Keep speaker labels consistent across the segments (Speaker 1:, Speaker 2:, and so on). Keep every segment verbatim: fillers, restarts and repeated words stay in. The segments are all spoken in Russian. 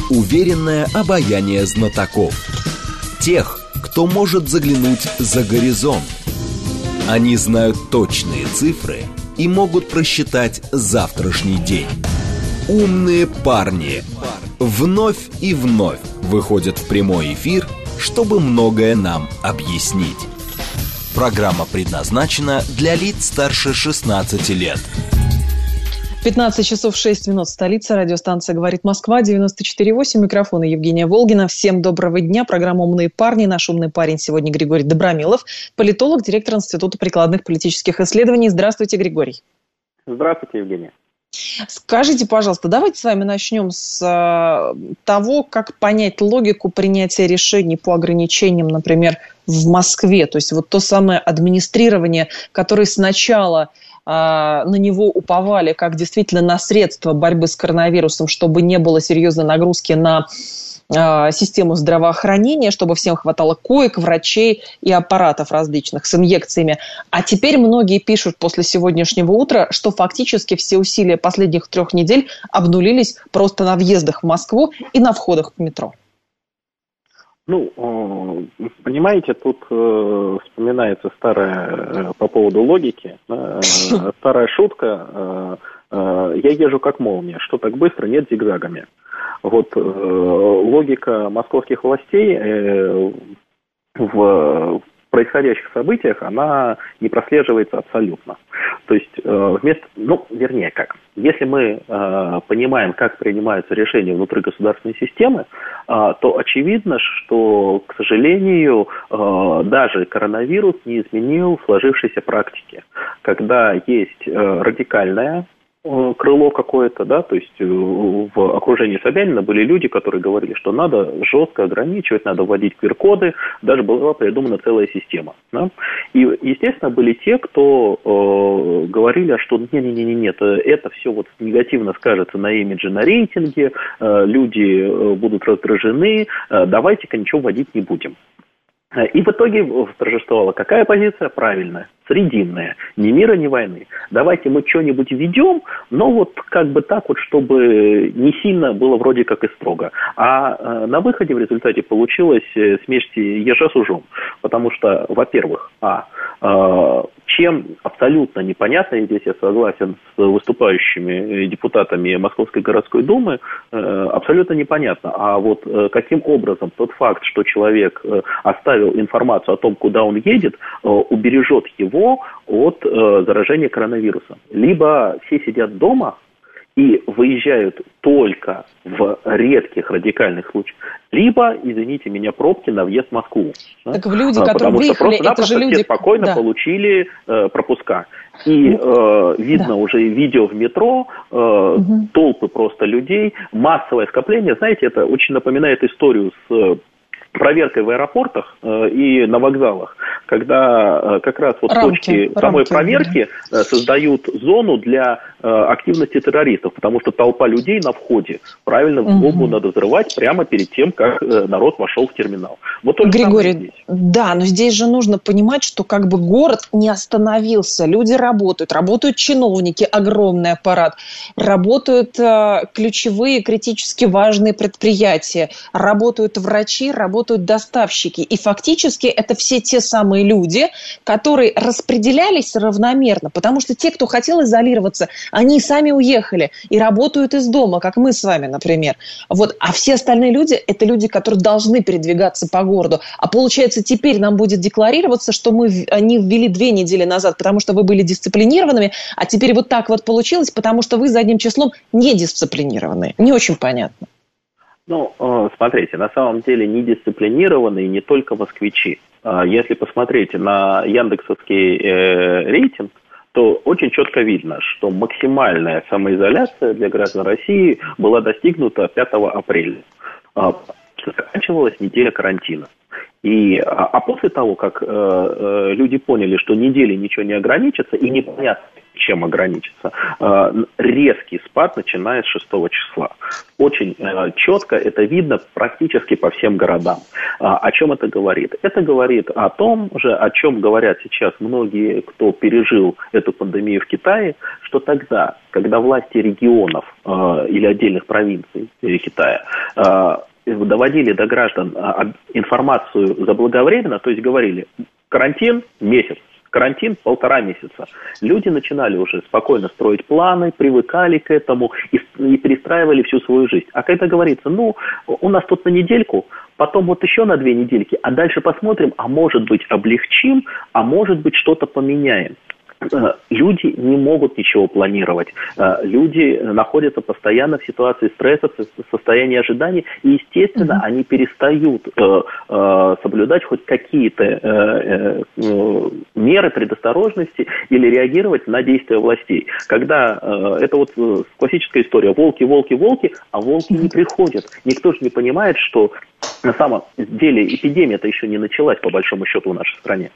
Speaker 1: уверенное обаяние знатоков. Тех, кто может заглянуть за горизонт. Они знают точные цифры и могут просчитать завтрашний день. Умные парни вновь и вновь выходят в прямой эфир, чтобы многое нам объяснить. Программа предназначена для лиц старше шестнадцати лет.
Speaker 2: пятнадцать часов шесть минут. Столица. Радиостанция «Говорит Москва». девяносто четыре восемь. Микрофон Евгения Волгина. Всем доброго дня. Программа «Умные парни». Наш умный парень сегодня Григорий Добромилов, политолог, директор Института прикладных политических исследований. Здравствуйте, Григорий.
Speaker 3: Здравствуйте, Евгения.
Speaker 2: Скажите, пожалуйста, давайте с вами начнем с э, того, как понять логику принятия решений по ограничениям, например, в Москве. То есть вот то самое администрирование, которое сначала э, на него уповали как действительно на средства борьбы с коронавирусом, чтобы не было серьезной нагрузки на систему здравоохранения, чтобы всем хватало коек, врачей и аппаратов различных с инъекциями. А теперь многие пишут после сегодняшнего утра, что фактически все усилия последних трех недель обнулились просто на въездах в Москву и на входах в метро.
Speaker 3: Ну, понимаете, тут вспоминается старая по поводу логики, старая шутка. Я езжу как молния, что так быстро, нет зигзагами. Вот э, логика московских властей э, в происходящих событиях, она не прослеживается абсолютно. То есть, э, вместо, ну, вернее, как, если мы э, понимаем, как принимаются решения внутри государственной системы, э, то очевидно, что, к сожалению, э, даже коронавирус не изменил сложившейся практики, когда есть э, радикальная крыло какое-то, да, то есть в окружении Собянина были люди, которые говорили, что надо жестко ограничивать, надо вводить ку ар коды, даже была придумана целая система. Да? И, естественно, были те, кто э, говорили, что не-не-не, это, это все вот негативно скажется на имидже, на рейтинге, э, люди э, будут раздражены, э, давайте-ка ничего вводить не будем. И в итоге торжествовала какая позиция? Правильная, срединная, ни мира, ни войны. Давайте мы что-нибудь введем, но вот как бы так вот, чтобы не сильно было вроде как и строго. А э, на выходе в результате получилось смесь ежа с ужом. Потому что, во-первых, а, э, чем абсолютно непонятно, и здесь я согласен с выступающими депутатами Московской городской думы, э, абсолютно непонятно. А вот э, каким образом тот факт, что человек э, оставил информацию о том, куда он едет, убережет его от э, заражения коронавирусом. Либо все сидят дома и выезжают только в редких радикальных случаях, либо, извините меня, пробки на въезд в Москву.
Speaker 2: Так в люди, которые
Speaker 3: Потому
Speaker 2: выехали,
Speaker 3: что
Speaker 2: это же люди...
Speaker 3: все спокойно да. получили э, пропуска. И э, видно да. уже видео в метро, э, угу. толпы просто людей, массовое скопление. Знаете, это очень напоминает историю с... проверкой в аэропортах э, и на вокзалах, когда э, как раз вот рамки, точки самой рамки, проверки да. э, создают зону для э, активности террористов, потому что толпа людей на входе. Правильно, бомбу угу. надо взрывать прямо перед тем, как э, народ вошел в терминал. Вот то же
Speaker 2: Григорий,
Speaker 3: самое здесь.
Speaker 2: Да, но здесь же нужно понимать, что как бы город не остановился. Люди работают, работают чиновники, огромный аппарат, работают э, ключевые, критически важные предприятия, работают врачи, работают работают доставщики. И фактически это все те самые люди, которые распределялись равномерно, потому что те, кто хотел изолироваться, они сами уехали и работают из дома, как мы с вами, например. Вот. А все остальные люди – это люди, которые должны передвигаться по городу. А получается, теперь нам будет декларироваться, что мы, они ввели две недели назад, потому что вы были дисциплинированными, а теперь вот так вот получилось, потому что вы задним числом не дисциплинированные. Не очень понятно.
Speaker 3: Ну, смотрите, на самом деле недисциплинированные не только москвичи. Если посмотреть на яндексовский рейтинг, то очень четко видно, что максимальная самоизоляция для граждан России была достигнута пятого апреля. Заканчивалась неделя карантина. И, а, а после того, как э, люди поняли, что недели ничего не ограничится, и непонятно, чем ограничиться. Резкий спад, начиная с шестого числа. Очень четко это видно практически по всем городам. О чем это говорит? Это говорит о том же, о чем говорят сейчас многие, кто пережил эту пандемию в Китае, что тогда, когда власти регионов или отдельных провинций Китая доводили до граждан информацию заблаговременно, то есть говорили, карантин месяц, карантин полтора месяца. Люди начинали уже спокойно строить планы, привыкали к этому и, и перестраивали всю свою жизнь. А когда говорится, ну, у нас тут на недельку, потом вот еще на две недельки, а дальше посмотрим, а может быть облегчим, а может быть что-то поменяем. Люди не могут ничего планировать. Люди находятся постоянно в ситуации стресса, в состоянии ожидания, и, естественно, mm-hmm. они перестают э, э, соблюдать хоть какие-то э, э, меры предосторожности или реагировать на действия властей. Когда э, это вот классическая история: волки, волки, волки, а волки mm-hmm. не приходят. Никто же не понимает, что на самом деле эпидемия-то еще не началась, по большому счету, в нашей стране.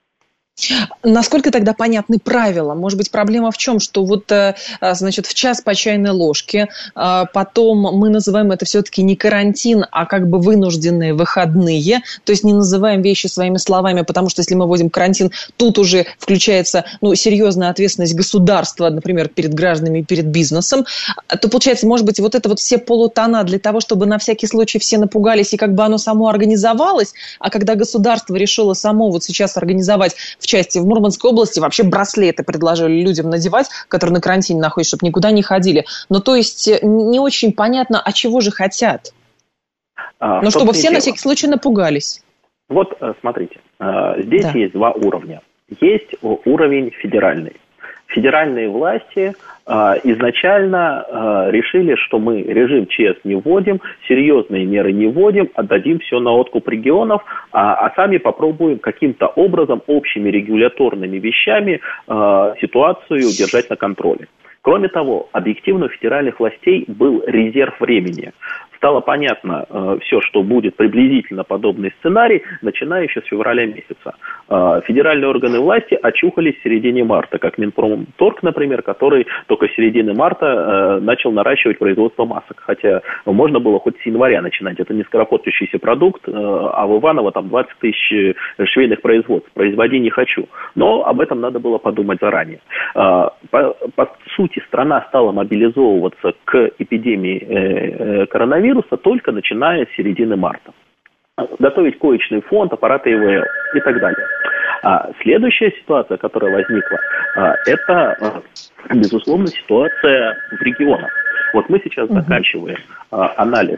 Speaker 2: Насколько тогда понятны правила? Может быть, проблема в чем? Что вот, значит, в час по чайной ложке, потом мы называем это все-таки не карантин, а как бы вынужденные выходные, то есть не называем вещи своими словами, потому что если мы вводим карантин, тут уже включается, ну, серьезная ответственность государства, например, перед гражданами и перед бизнесом, то получается, может быть, вот это вот все полутона для того, чтобы на всякий случай все напугались и как бы оно само организовалось, а когда государство решило само вот сейчас организовать в части в Мурманской области вообще браслеты предложили людям надевать, которые на карантине находятся, чтобы никуда не ходили. Но то есть не очень понятно, а чего же хотят. А, Но чтобы все дело. На всякий случай напугались.
Speaker 3: Вот смотрите, здесь да. есть два уровня. Есть уровень федеральный. Федеральные власти э, изначально э, решили, что мы режим ЧС не вводим, серьезные меры не вводим, отдадим все на откуп регионов, а, а сами попробуем каким-то образом общими регуляторными вещами э, ситуацию держать на контроле. Кроме того, объективно у федеральных властей был резерв времени. Стало понятно э, все, что будет приблизительно подобный сценарий, начиная еще с февраля месяца. Э, федеральные органы власти очухались в середине марта, как Минпромторг, например, который только с середины марта э, начал наращивать производство масок. Хотя можно было хоть с января начинать. Это не скоропортящийся продукт, э, а в Иваново там двадцать тысяч швейных производств. Производи не хочу. Но об этом надо было подумать заранее. Э, по, по сути, страна стала мобилизовываться к эпидемии э, э, коронавируса только начиная с середины марта. Готовить коечный фонд, аппараты ИВЛ и так далее. А следующая ситуация, которая возникла, это, безусловно, ситуация в регионах. Вот мы сейчас угу. заканчиваем а, анализ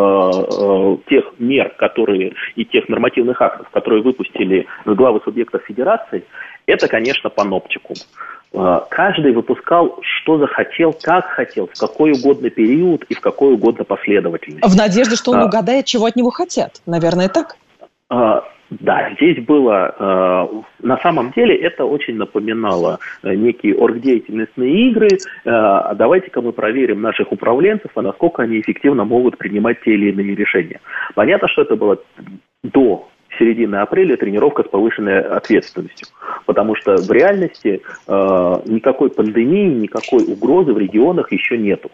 Speaker 3: а, тех мер, которые и тех нормативных актов, которые выпустили главы субъектов федерации. Это, конечно, паноптикум. А, каждый выпускал, что захотел, как хотел, в какой угодно период и в какой угодно последовательности.
Speaker 2: В надежде, что он а, угадает, чего от него хотят. Наверное, так?
Speaker 3: А, Да, здесь было, на самом деле это очень напоминало некие оргдеятельностные игры. Давайте-ка мы проверим наших управленцев, а насколько они эффективно могут принимать те или иные решения. Понятно, что это было до середины апреля тренировка с повышенной ответственностью, потому что в реальности никакой пандемии, никакой угрозы в регионах еще нету.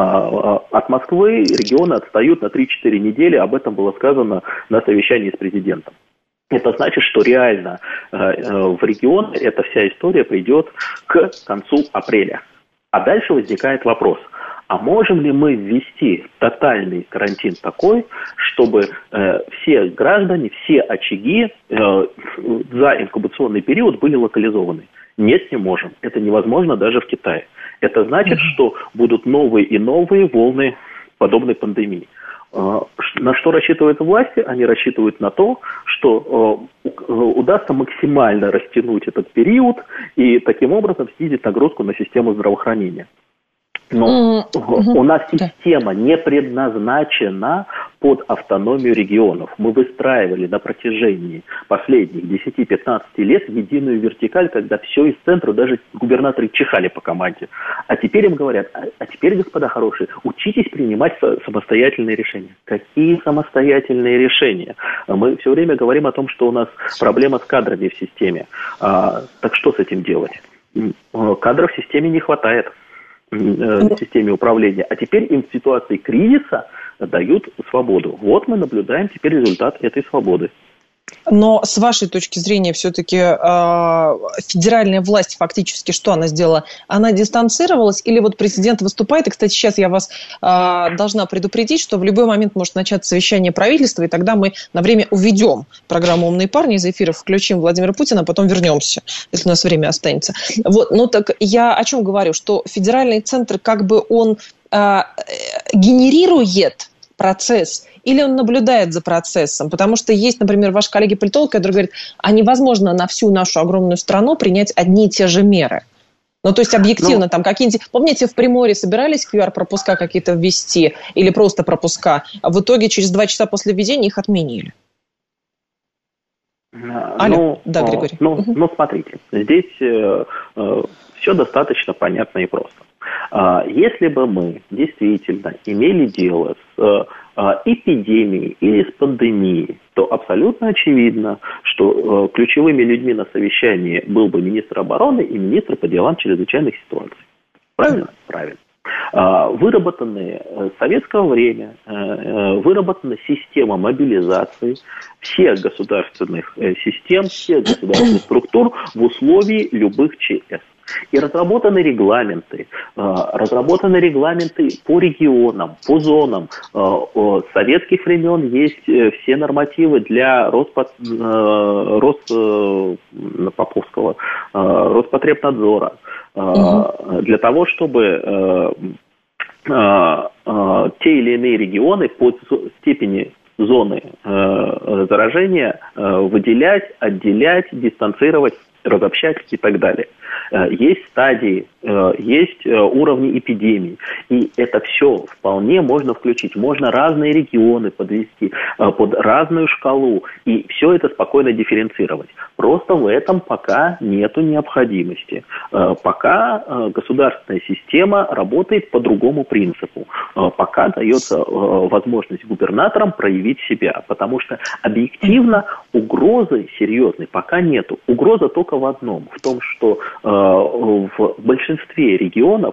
Speaker 3: От Москвы регионы отстают на три-четыре недели, об этом было сказано на совещании с президентом. Это значит, что реально э, в регион эта вся история придет к концу апреля. А дальше возникает вопрос, а можем ли мы ввести тотальный карантин такой, чтобы э, все граждане, все очаги э, за инкубационный период были локализованы? Нет, не можем. Это невозможно даже в Китае. Это значит, mm-hmm. что будут новые и новые волны подобной пандемии. На что рассчитывают власти? Они рассчитывают на то, что удастся максимально растянуть этот период и таким образом снизить нагрузку на систему здравоохранения. Но mm-hmm. у нас система не предназначена под автономию регионов. Мы выстраивали на протяжении последних десяти-пятнадцати лет единую вертикаль, когда все из центра, даже губернаторы чихали по команде. А теперь им говорят, а, а теперь, господа хорошие, учитесь принимать самостоятельные решения. Какие самостоятельные решения? Мы все время говорим о том, что у нас проблема с кадрами в системе. А, так что с этим делать? кадров в системе не хватает, в системе управления. А теперь им в ситуации кризиса дают свободу. Вот мы наблюдаем теперь результат этой свободы.
Speaker 2: Но с вашей точки зрения все-таки э, федеральная власть фактически что она сделала? Она дистанцировалась или вот президент выступает? И, кстати, сейчас я вас э, должна предупредить, что в любой момент может начаться совещание правительства, и тогда мы на время уведем программу «Умные парни» из эфира, включим Владимира Путина, а потом вернемся, если у нас время останется. Вот, ну так я о чем говорю? Что федеральный центр как бы он э, генерирует процесс, или он наблюдает за процессом? Потому что есть, например, ваш коллеги-политолог, который говорит, а невозможно на всю нашу огромную страну принять одни и те же меры. Ну, то есть объективно ну, там какие-нибудь... Помните, в Приморье собирались ку ар-пропуска какие-то ввести или просто пропуска, а в итоге через два часа после введения их отменили. Алло,
Speaker 3: ну,
Speaker 2: да, Григорий.
Speaker 3: Ну, угу. ну смотрите, здесь э, э, все достаточно понятно и просто. Если бы мы действительно имели дело с эпидемией или с пандемией, то абсолютно очевидно, что ключевыми людьми на совещании был бы министр обороны и министр по делам чрезвычайных ситуаций. Правильно? Правильно. Выработанные с советского времени, выработана система мобилизации всех государственных систем, всех государственных структур в условии любых ЧС. И разработаны регламенты, разработаны регламенты по регионам, по зонам. С советских времен есть все нормативы для Роспот... Рос... Поповского, Роспотребнадзора, угу. для того, чтобы те или иные регионы по степени зоны заражения выделять, отделять, дистанцировать, разобщать и так далее. Есть стадии, есть уровни эпидемий. И это все вполне можно включить. Можно разные регионы подвести под разную шкалу. И все это спокойно дифференцировать. Просто в этом пока нету необходимости. Пока государственная система работает по другому принципу. Пока дается возможность губернаторам проявить себя. Потому что объективно угрозы серьезной пока нету. Угроза только в одном. В том, что в большинстве регионов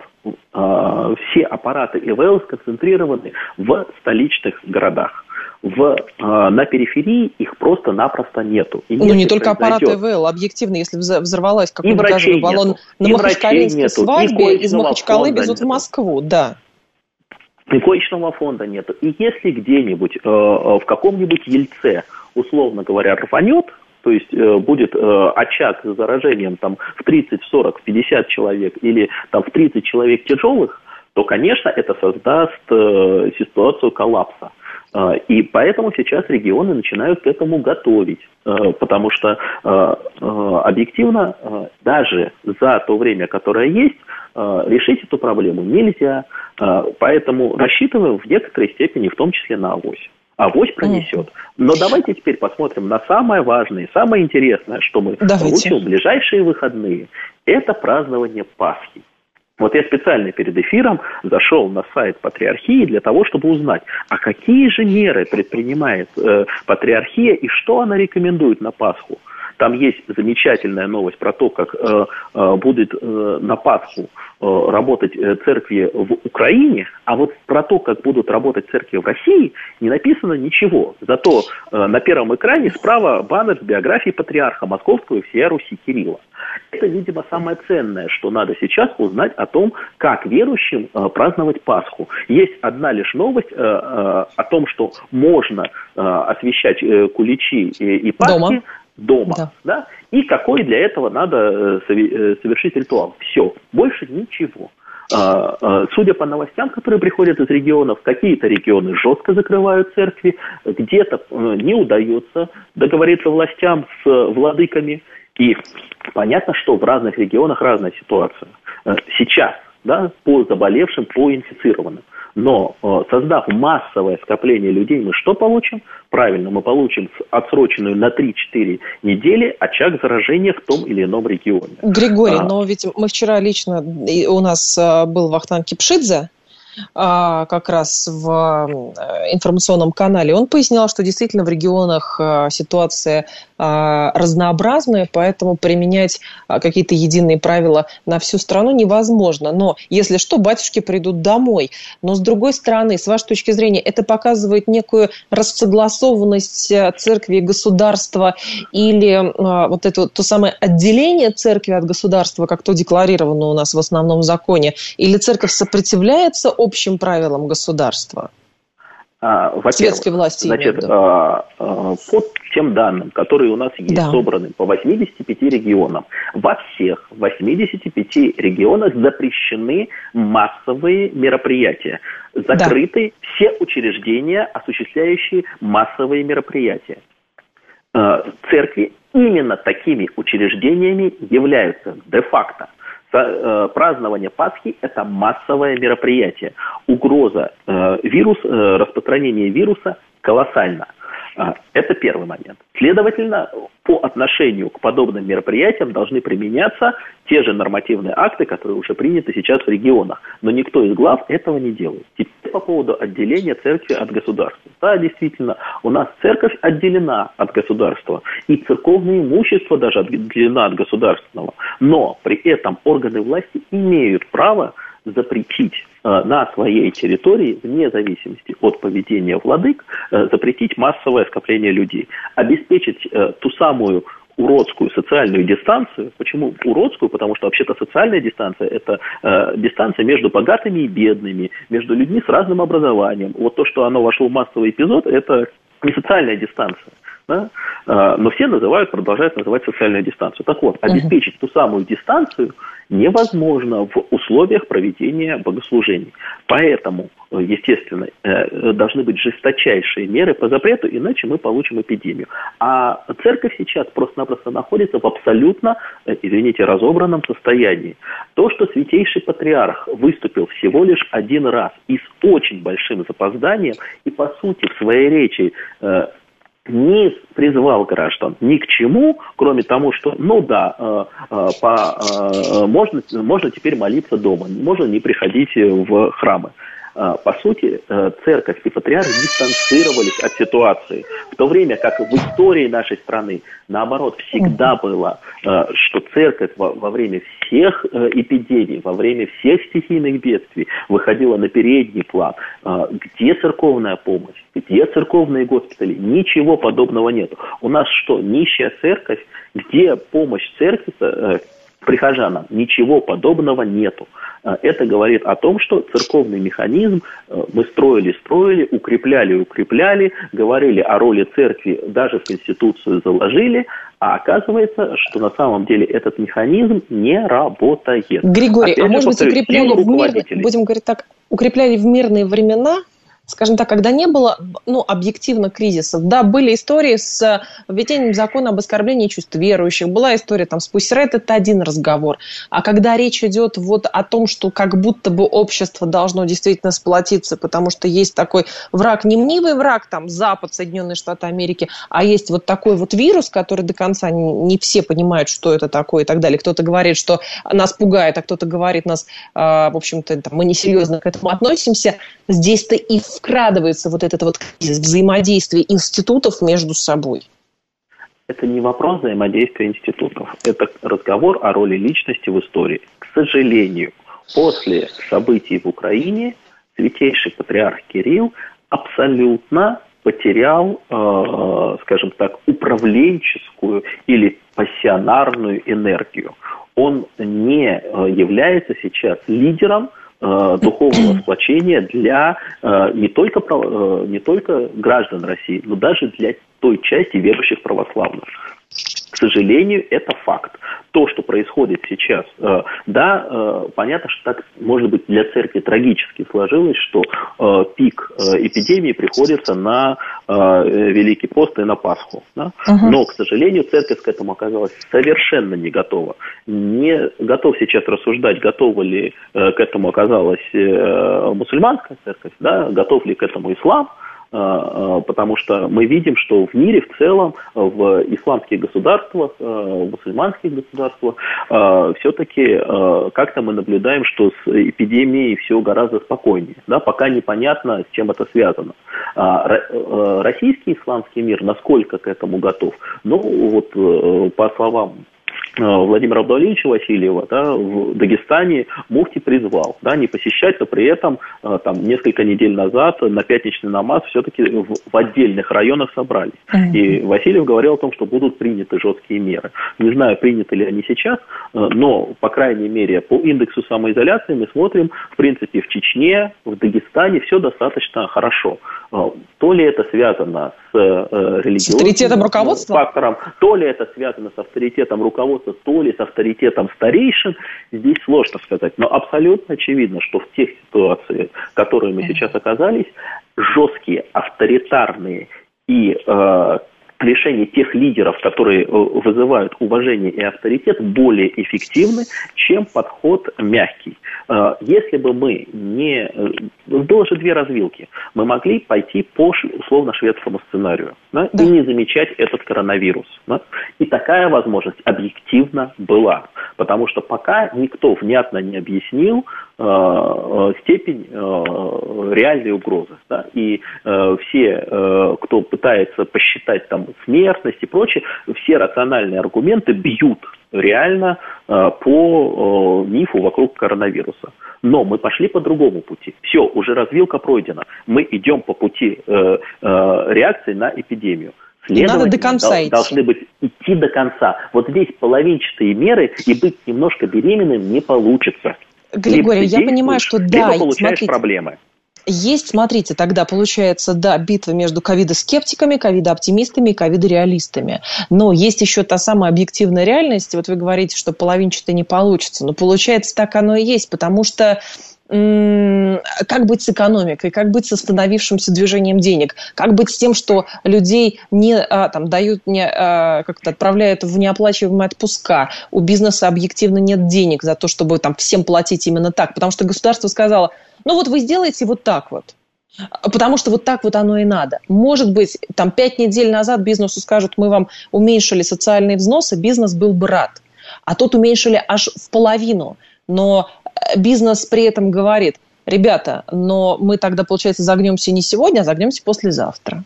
Speaker 3: все аппараты ИВЛ сконцентрированы в столичных городах. В, на периферии их просто-напросто нету. И
Speaker 2: ну, не только аппараты ИВЛ, объективно, если взорвалась какой-нибудь газовый баллон на Махачкалинской свадьбе, из Махачкалы везут в Москву, да.
Speaker 3: И коечного фонда нету. И если где-нибудь, в каком-нибудь Ельце, условно говоря, рванет, то есть э, будет э, очаг с заражением там, в тридцать, сорок, пятьдесят человек или там, в тридцать человек тяжелых, то, конечно, это создаст э, ситуацию коллапса. Э, и поэтому сейчас регионы начинают к этому готовить. Э, потому что э, э, объективно э, даже за то время, которое есть, э, решить эту проблему нельзя. Э, поэтому рассчитываем в некоторой степени, в том числе на авось. Авось пронесет. Но давайте теперь посмотрим на самое важное, самое интересное, что мы давайте. получим в ближайшие выходные. Это празднование Пасхи. Вот я специально перед эфиром зашел на сайт Патриархии для того, чтобы узнать, а какие же меры предпринимает э, Патриархия и что она рекомендует на Пасху. Там есть замечательная новость про то, как э, э, будет э, на Пасху э, работать э, церкви в Украине, а вот про то, как будут работать церкви в России, не написано ничего. Зато э, на первом экране справа баннер с биографией патриарха Московского и всея Руси Кирилла. Это, видимо, самое ценное, что надо сейчас узнать о том, как верующим э, праздновать Пасху. Есть одна лишь новость э, э, о том, что можно э, освящать э, куличи и, и Пасхи дома, дома да. Да? И какой для этого надо э, совершить ритуал. Все, больше ничего. Uh, uh, судя по новостям, которые приходят из регионов, какие-то регионы жестко закрывают церкви, где-то uh, не удается договориться властям с uh, владыками. И понятно, что в разных регионах разная ситуация. Uh, сейчас, да, по заболевшим, по инфицированным. Но uh, создав массовое скопление людей, мы что получим? Правильно, мы получим отсроченную на три-четыре недели очаг заражения в том или ином регионе.
Speaker 2: Григорий, а... но ведь мы вчера лично, у нас был Вахтанг Кипшидзе, как раз в информационном канале. Он пояснял, что действительно в регионах ситуация разнообразная, поэтому применять какие-то единые правила на всю страну невозможно. Но если что, батюшки придут домой. Но с другой стороны, с вашей точки зрения, это показывает некую рассогласованность церкви и государства или вот это то самое отделение церкви от государства, как то декларировано у нас в основном законе, или церковь сопротивляется общим правилам государства?
Speaker 3: А,
Speaker 2: светской власти.
Speaker 3: Значит, а, а, по тем данным, которые у нас есть, да, собраны по восьмидесяти пяти регионам, во всех восьмидесяти пяти регионах запрещены массовые мероприятия. Закрыты, да, все учреждения, осуществляющие массовые мероприятия. А, церкви именно такими учреждениями являются де-факто. Празднование Пасхи – это массовое мероприятие. Угроза э, вирус, э, распространения вируса колоссальна. Э, это первый момент. Следовательно, по отношению к подобным мероприятиям должны применяться те же нормативные акты, которые уже приняты сейчас в регионах. Но никто из глав этого не делает. Теперь по поводу отделения церкви от государства. Да, действительно, у нас церковь отделена от государства. И церковное имущество даже отделено от государственного. Но при этом органы власти имеют право запретить э, на своей территории, вне зависимости от поведения владык, э, запретить массовое скопление людей. Обеспечить э, ту самую уродскую социальную дистанцию. Почему уродскую? Потому что вообще-то социальная дистанция – это э, дистанция между богатыми и бедными, между людьми с разным образованием. Вот то, что оно вошло в массовый эпизод, это не социальная дистанция. Да? Э, но все называют, продолжают называть социальную дистанцию. Так вот, обеспечить ту самую дистанцию невозможно в условиях проведения богослужений. Поэтому, естественно, должны быть жесточайшие меры по запрету, иначе мы получим эпидемию. А церковь сейчас просто-напросто находится в абсолютно, извините, разобранном состоянии. То, что Святейший Патриарх выступил всего лишь один раз и с очень большим запозданием, и, по сути, в своей речи не призвал граждан ни к чему, кроме того, что, ну да, э, э, по, э, можно, можно теперь молиться дома, можно не приходить в храмы. Э, по сути, э, церковь и патриарх дистанцировались от ситуации, в то время как в истории нашей страны, наоборот, всегда было, э, что церковь во, во время всех э, эпидемий, во время всех стихийных бедствий выходила на передний план. Э, где церковная помощь? Где церковные госпитали? Ничего подобного нет. У нас что, нищая церковь? Где помощь церкви э, прихожанам? Ничего подобного нету. Э, это говорит о том, что церковный механизм э, мы строили, строили, укрепляли, укрепляли, говорили о роли церкви, даже в Конституцию заложили, а оказывается, что на самом деле этот механизм не работает.
Speaker 2: Григорий, Опять а может быть, укрепляли в мирные, будем говорить так, укрепляли в мирные времена, скажем так, когда не было, ну, объективно кризисов. Да, были истории с введением закона об оскорблении чувств верующих, была история там с Пусть-Ред, это один разговор. А когда речь идет вот о том, что как будто бы общество должно действительно сплотиться, потому что есть такой враг, не мнимый враг, там, Запад, Соединенные Штаты Америки, а есть вот такой вот вирус, который до конца не, не все понимают, что это такое и так далее. Кто-то говорит, что нас пугает, а кто-то говорит, нас, э, в общем-то, там, мы несерьезно к этому относимся. Здесь-то и вкрадывается вот это вот взаимодействие институтов между собой.
Speaker 3: Это не вопрос взаимодействия институтов. Это разговор о роли личности в истории. К сожалению, после событий в Украине Святейший Патриарх Кирилл абсолютно потерял, э, скажем так, управленческую или пассионарную энергию. Он не является сейчас лидером духовного сплочения для э, не, только, э, не только граждан России, но даже для той части верующих православных. К сожалению, это факт. То, что происходит сейчас, э, да, э, понятно, что так, может быть, для церкви трагически сложилось, что э, пик э, эпидемии приходится на э, Великий пост и на Пасху. Да? Uh-huh. Но, к сожалению, церковь к этому оказалась совершенно не готова. Не готов сейчас рассуждать, готова ли э, к этому оказалась э, мусульманская церковь, да? Готов ли к этому ислам. потому что мы видим, что в мире в целом, в исламских государствах, в мусульманских государствах, все-таки как-то мы наблюдаем, что с эпидемией все гораздо спокойнее. Да? Пока непонятно, с чем это связано. Российский исламский мир насколько к этому готов? Ну, вот по словам Владимира Абдуалиевича Васильева, да, в Дагестане муфти призвал, да, не посещать, но при этом там несколько недель назад на пятничный намаз все-таки в, в отдельных районах собрались. Mm-hmm. И Васильев говорил о том, что будут приняты жесткие меры. Не знаю, приняты ли они сейчас, но, по крайней мере, по индексу самоизоляции мы смотрим, в принципе, в Чечне, в Дагестане все достаточно хорошо. То ли это связано с э, религиозным фактором, то ли это связано с авторитетом руководства, то ли с авторитетом старейшин, здесь сложно сказать. Но абсолютно очевидно, что в тех ситуациях, в которых мы сейчас оказались, жесткие, авторитарные и э, решения тех лидеров, которые вызывают уважение и авторитет, более эффективны, чем подход мягкий. Если бы мы не... Было же две развилки. Мы могли пойти по условно-шведскому сценарию, да, да. и не замечать этот коронавирус. Да. И такая возможность объективно была. Потому что пока никто внятно не объяснил э, степень э, реальной угрозы. Да. И э, все, э, кто пытается посчитать там смертность и прочее, все рациональные аргументы бьют реально э, по э, мифу вокруг коронавируса. Но мы пошли по другому пути. Все, уже развилка пройдена. Мы идем по пути э, э, реакции на эпидемию.
Speaker 2: Надо до конца
Speaker 3: идти. Должны быть идти до конца. Вот здесь половинчатые меры, и быть немножко беременным не получится.
Speaker 2: Григорий, я понимаю, что да,
Speaker 3: либо получаешь
Speaker 2: смотрите,
Speaker 3: проблемы.
Speaker 2: Есть, смотрите, тогда получается, да, битва между ковидоскептиками, ковидооптимистами и ковидореалистами. Но есть еще та самая объективная реальность. Вот вы говорите, что половинчатое не получится. Но получается, так оно и есть, потому что как быть с экономикой, как быть с остановившимся движением денег, как быть с тем, что людей не а, там, дают, не, а, как-то отправляют в неоплачиваемые отпуска, у бизнеса объективно нет денег за то, чтобы там, всем платить именно так, потому что государство сказало, ну вот вы сделаете вот так вот, потому что вот так вот оно и надо. Может быть, там пять недель назад бизнесу скажут, мы вам уменьшили социальные взносы, бизнес был бы рад, а тут уменьшили аж в половину, но бизнес при этом говорит, ребята, но мы тогда, получается, загнемся не сегодня, а загнемся послезавтра.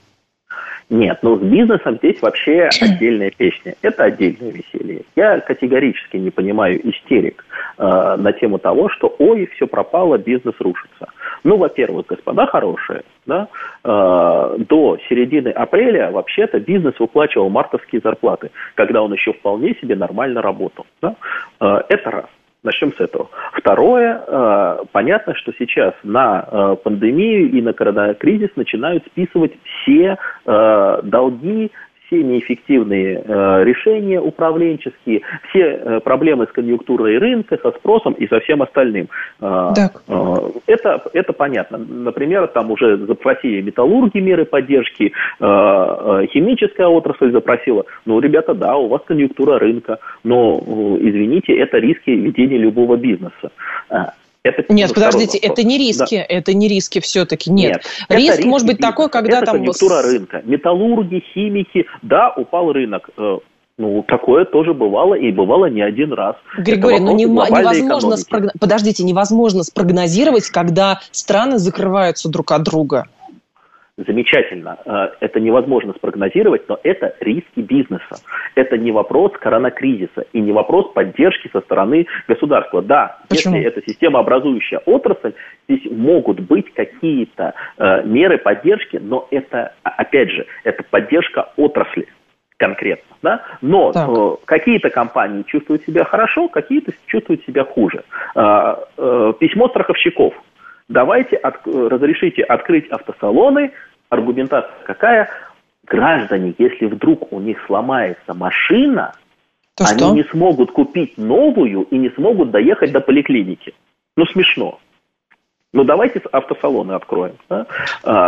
Speaker 3: Нет, ну с бизнесом здесь вообще отдельная песня. Это отдельное веселье. Я категорически не понимаю истерик э, на тему того, что ой, все пропало, бизнес рушится. Ну, во-первых, господа хорошие, да, э, до середины апреля вообще-то бизнес выплачивал мартовские зарплаты, когда он еще вполне себе нормально работал. Да? Э, это раз. Начнем с этого. Второе, э, понятно, что сейчас на э, пандемию и на коронакризис начинают списывать все э, долги, все неэффективные э, решения управленческие, все э, проблемы с конъюнктурой рынка, со спросом и со всем остальным. Э, э, это, это понятно. Например, там уже запросили металлурги меры поддержки, э, э, химическая отрасль запросила. Ну, ребята, да, у вас конъюнктура рынка, но, э, извините, это риски ведения любого бизнеса.
Speaker 2: Это, нет, подождите, это не риски, да. это не риски все-таки, нет. нет Риск может быть бизнеса. Такой, когда
Speaker 3: это
Speaker 2: там...
Speaker 3: конъюнктура рынка. Металлурги, химики, да, упал рынок. Ну, такое тоже бывало, и бывало не один раз.
Speaker 2: Григорий, ну не, невозможно, спрогноз... подождите, невозможно спрогнозировать, когда страны закрываются друг от друга.
Speaker 3: Замечательно. Это невозможно спрогнозировать, но это риски бизнеса. Это не вопрос коронакризиса и не вопрос поддержки со стороны государства. Да, Почему? Если это системообразующая отрасль, здесь могут быть какие-то э, меры поддержки, но это, опять же, это поддержка отрасли конкретно. Да? Но э, какие-то компании чувствуют себя хорошо, какие-то чувствуют себя хуже. Э, э, письмо страховщиков. Давайте от, разрешите открыть автосалоны. Аргументация какая? Граждане, если вдруг у них сломается машина, То они что? не смогут купить новую и не смогут доехать до поликлиники. Ну, смешно. Ну, давайте автосалоны откроем. Да?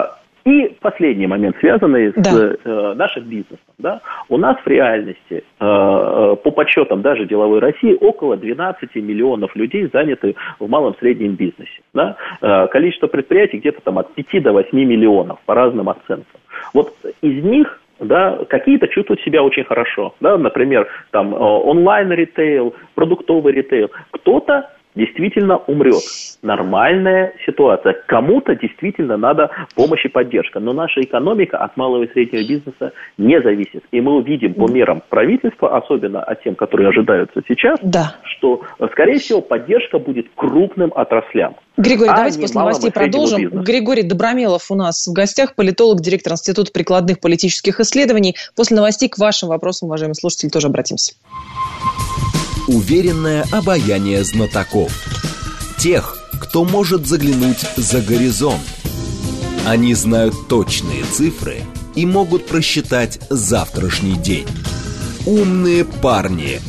Speaker 3: И последний момент, связанный
Speaker 2: да.
Speaker 3: с э, нашим бизнесом. Да? У нас в реальности, э, по подсчетам даже деловой России, около двенадцать миллионов людей заняты в малом и среднем бизнесе. Да? Э, количество предприятий где-то там от пяти до восьми миллионов, по разным оценкам. Вот из них да, какие-то чувствуют себя очень хорошо. Да? Например, там, онлайн-ритейл, продуктовый ритейл. Кто-то действительно умрет. Нормальная ситуация. Кому-то действительно надо помощь и поддержка. Но наша экономика от малого и среднего бизнеса не зависит. И мы увидим по мерам правительства, особенно от тем, которые ожидаются сейчас, да. что, скорее всего, поддержка будет крупным отраслям.
Speaker 2: Григорий, а давайте после новостей продолжим. Бизнеса. Григорий Добромелов у нас в гостях, политолог, директор Института прикладных политических исследований. После новостей к вашим вопросам, уважаемые слушатели, тоже обратимся.
Speaker 1: Уверенное обаяние знатоков. Тех, кто может заглянуть за горизонт. Они знают точные цифры и могут просчитать завтрашний день. Умные парни.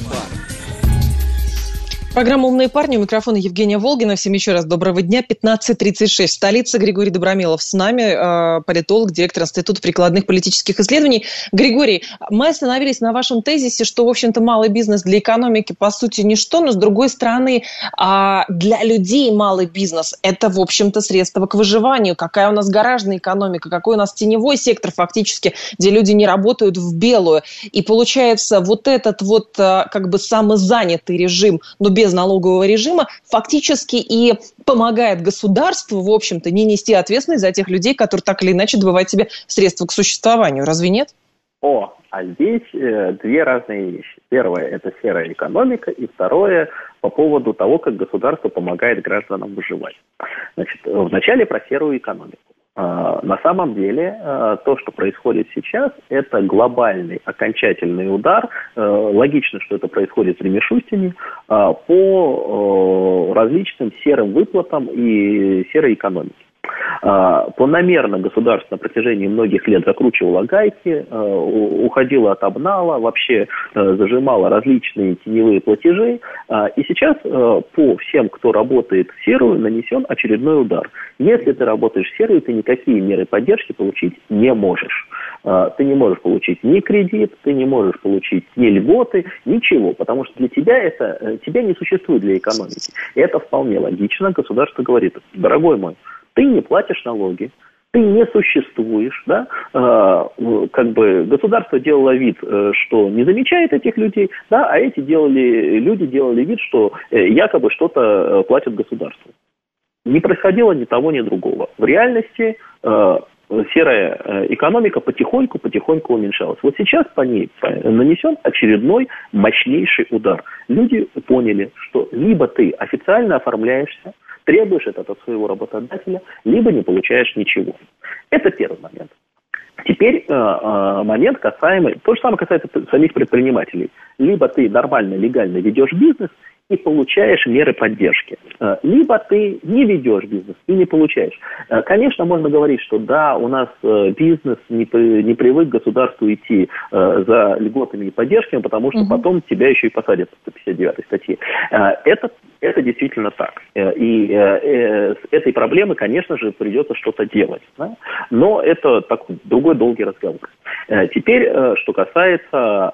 Speaker 2: Программа «Умные парни». У микрофона Евгения Волгина. Всем еще раз доброго дня. пятнадцать тридцать шесть. Столица. Григорий Добромелов с нами, политолог, директор Института прикладных политических исследований. Григорий, мы остановились на вашем тезисе, что, в общем-то, малый бизнес для экономики, по сути, ничто, но, с другой стороны, для людей малый бизнес – это, в общем-то, средство к выживанию. Какая у нас гаражная экономика, какой у нас теневой сектор, фактически, где люди не работают в белую. И получается, вот этот вот, как бы, самозанятый режим, но без налогового режима, фактически и помогает государству, в общем-то, не нести ответственность за тех людей, которые так или иначе добывают себе средства к существованию. Разве нет?
Speaker 3: О, а здесь э, две разные вещи. Первое – это серая экономика, и второе – по поводу того, как государство помогает гражданам выживать. Значит, вначале про серую экономику. На самом деле, то, что происходит сейчас, это глобальный окончательный удар. Логично, что это происходит при Мишустине по различным серым выплатам и серой экономике. Планомерно государство на протяжении многих лет закручивало гайки, уходило от обнала, вообще зажимало различные теневые платежи. И сейчас по всем, кто работает в серую, нанесен очередной удар. Если ты работаешь в серую, ты никакие меры поддержки получить не можешь. Ты не можешь получить ни кредит, ты не можешь получить ни льготы, ничего, потому что для тебя это, тебя не существует для экономики. И это вполне логично. Государство говорит: дорогой мой, ты не платишь налоги, ты не существуешь, да, э, как бы государство делало вид, э, что не замечает этих людей, да, а эти делали, люди делали вид, что э, якобы что-то э, платят государству. Не происходило ни того, ни другого. В реальности э, серая экономика потихоньку-потихоньку уменьшалась. Вот сейчас по ней нанесен очередной мощнейший удар. Люди поняли, что либо ты официально оформляешься, требуешь это от своего работодателя, либо не получаешь ничего. Это первый момент. Теперь э, э, момент касаемый, то же самое касается самих предпринимателей. Либо ты нормально, легально ведешь бизнес и получаешь меры поддержки, э, либо ты не ведешь бизнес и не получаешь. Э, конечно, можно говорить, что да, у нас э, бизнес не, при, не привык к государству идти э, за льготами и поддержками, потому что угу. потом тебя еще и посадят по сто пятьдесят девятой статье. Э, это Это действительно так. И с этой проблемой, конечно же, придется что-то делать. Да? Но это такой другой долгий разговор. Теперь, что касается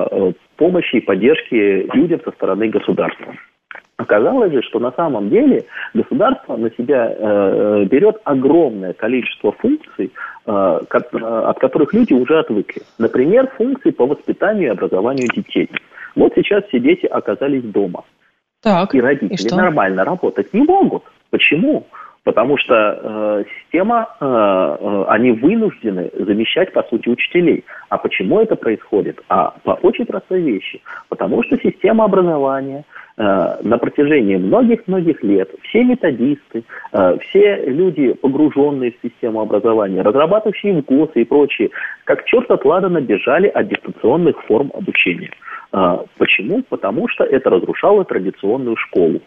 Speaker 3: помощи и поддержки людям со стороны государства. Оказалось же, что на самом деле государство на себя э, берет огромное количество функций, э, ко- от которых люди уже отвыкли. Например, функции по воспитанию и образованию детей. Вот сейчас все дети оказались дома.
Speaker 2: Так,
Speaker 3: и родители
Speaker 2: и
Speaker 3: нормально работать не могут. Почему? Потому что э, система, э, э, они вынуждены замещать, по сути, учителей. А почему это происходит? А по очень простой вещи. Потому что система образования э, на протяжении многих-многих лет, все методисты, э, все люди, погруженные в систему образования, разрабатывающие в ГОСы и прочие, как черт от ладана бежали от дистанционных форм обучения. Э, почему? Потому что это разрушало традиционную школу.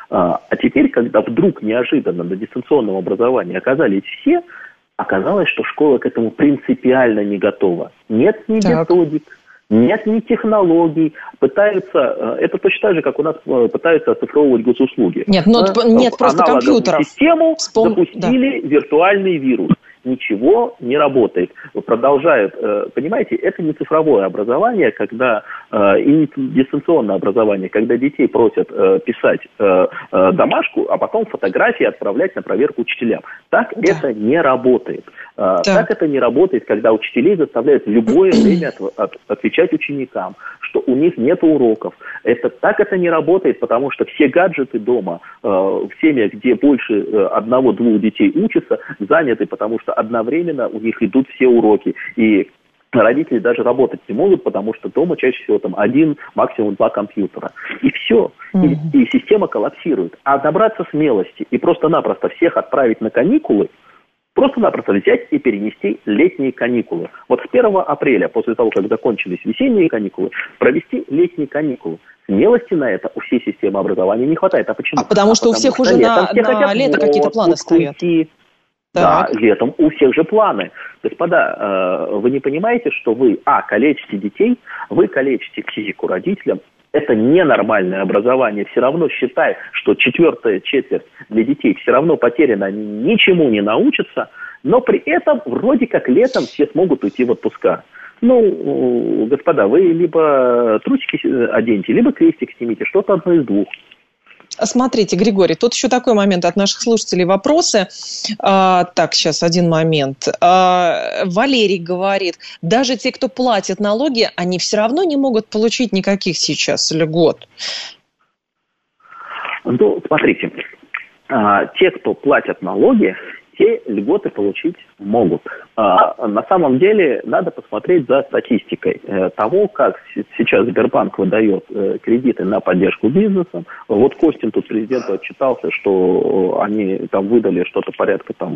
Speaker 3: А теперь, когда вдруг неожиданно на дистанционном образовании оказались все, оказалось, что школа к этому принципиально не готова. Нет ни так. методик, нет ни технологий. Пытаются, это точно так же, как у нас пытаются оцифровывать госуслуги.
Speaker 2: Нет, но, нет просто компьютеров.
Speaker 3: В систему Вспом... запустили да. виртуальный вирус. ничего не работает. Продолжают, понимаете, это не цифровое образование, когда и не дистанционное образование, когда детей просят писать домашку, а потом фотографии отправлять на проверку учителям. Так да. это не работает. Да. Так это не работает, когда учителей заставляют в любое время от, от, отвечать ученикам, что у них нет уроков. Это, так это не работает, потому что все гаджеты дома, э, в семьях, где больше э, одного-двух детей учатся, заняты, потому что одновременно у них идут все уроки. И родители даже работать не могут, потому что дома чаще всего там один, максимум два компьютера. И все. Mm-hmm. И, и система коллапсирует. А набраться смелости и просто-напросто всех отправить на каникулы, просто-напросто взять и перенести летние каникулы. Вот с первого апреля, после того, как закончились весенние каникулы, провести летние каникулы. Смелости на это у всей системы образования не хватает. А почему?
Speaker 2: А потому что а
Speaker 3: потому
Speaker 2: у всех
Speaker 3: что
Speaker 2: уже
Speaker 3: летом
Speaker 2: на, на лето какие-то планы стоят.
Speaker 3: Уйти. Да, летом у всех же планы. Господа, э, вы не понимаете, что вы, а, калечите детей, вы калечите психику родителям. Это ненормальное образование. Все равно считай, что четвертая четверть для детей все равно потеряна, они ничему не научатся, но при этом вроде как летом все смогут уйти в отпуска. Ну, господа, вы либо трусики оденьте, либо крестик снимите, что-то одно из двух.
Speaker 2: Смотрите, Григорий, тут еще такой момент от наших слушателей вопросы. А, так, сейчас один момент. А, Валерий говорит, даже те, кто платит налоги, они все равно не могут получить никаких сейчас льгот.
Speaker 3: Ну, смотрите, а, те, кто платят налоги, те льготы получить могут. А, на самом деле надо посмотреть за статистикой э, того, как с- сейчас Сбербанк выдает э, кредиты на поддержку бизнеса. Вот Костин тут президенту отчитался, что они там выдали что-то порядка там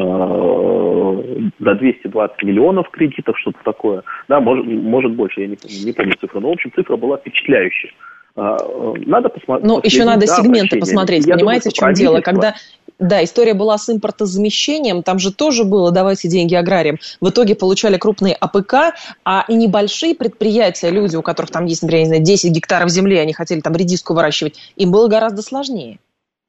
Speaker 3: э, до двести двадцать миллионов кредитов, что-то такое. Да, может, может больше, я не, не помню цифру, но в общем цифра была впечатляющая. Надо посмотреть.
Speaker 2: Ну, еще надо сегменты посмотреть, я понимаете, думаю, в чем дело? Когда, да, история была с импортозамещением, там же тоже было «давайте деньги аграриям». В итоге получали крупные АПК, а и небольшие предприятия, люди, у которых там есть, например, не знаю, десять гектаров земли, они хотели там редиску выращивать, им было гораздо сложнее.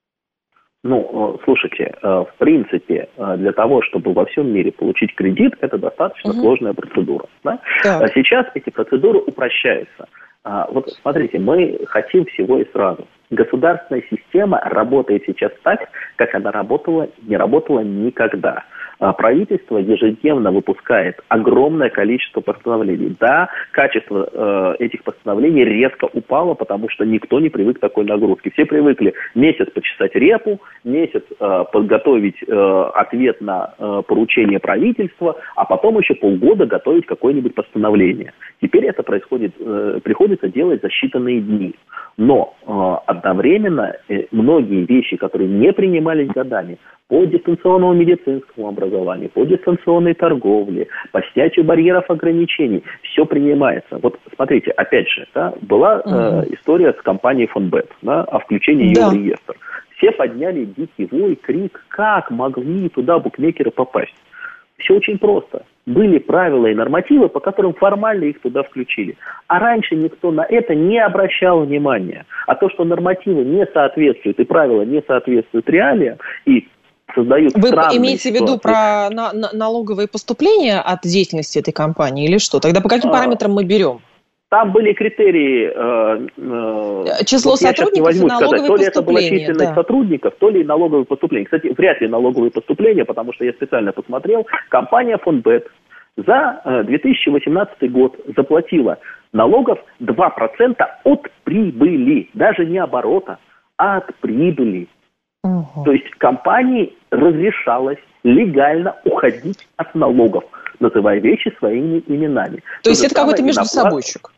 Speaker 3: Ну, слушайте, в принципе, для того, чтобы во всем мире получить кредит, это достаточно угу. сложная процедура. Да? Да. Сейчас эти процедуры упрощаются. Вот смотрите, мы хотим всего и сразу. Государственная система работает сейчас так, как она работала, не работала никогда. Правительство ежедневно выпускает огромное количество постановлений. Да, качество э, этих постановлений резко упало, потому что никто не привык к такой нагрузке. Все привыкли месяц почесать репу, месяц э, подготовить э, ответ на э, поручение правительства, а потом еще полгода готовить какое-нибудь постановление. Теперь это происходит, э, приходится делать за считанные дни. Но э, одновременно э, многие вещи, которые не принимались годами, по дистанционному медицинскому образованию, по дистанционной торговле, по снятию барьеров ограничений, все принимается. Вот смотрите, опять же, да, была э, история с компанией Фонбет, да, о включении
Speaker 2: да.
Speaker 3: ее в реестр. Все подняли дикий вой, крик, как могли туда букмекеры попасть. Все очень просто. Были правила и нормативы, по которым формально их туда включили. А раньше никто на это не обращал внимания. А то, что нормативы не соответствуют и правила не соответствуют реалиям, и создают
Speaker 2: Вы
Speaker 3: странные
Speaker 2: имеете в виду
Speaker 3: ситуации.
Speaker 2: про на- на- налоговые поступления от деятельности этой компании или что? Тогда по каким а, параметрам мы берем?
Speaker 3: Там были критерии, э, э,
Speaker 2: число
Speaker 3: вот
Speaker 2: сотрудников и налоговые
Speaker 3: сказать, то ли это была
Speaker 2: поступления,
Speaker 3: численность
Speaker 2: да.
Speaker 3: сотрудников, то ли налоговые поступления. Кстати, вряд ли налоговые поступления, потому что я специально посмотрел, компания Фонбет за э, две тысячи восемнадцатый год заплатила налогов два процента от прибыли, даже не оборота, а от прибыли. Угу. То есть компании разрешалось легально уходить от налогов, называя вещи своими именами.
Speaker 2: То, То
Speaker 3: есть
Speaker 2: это какой-то междусобойчик?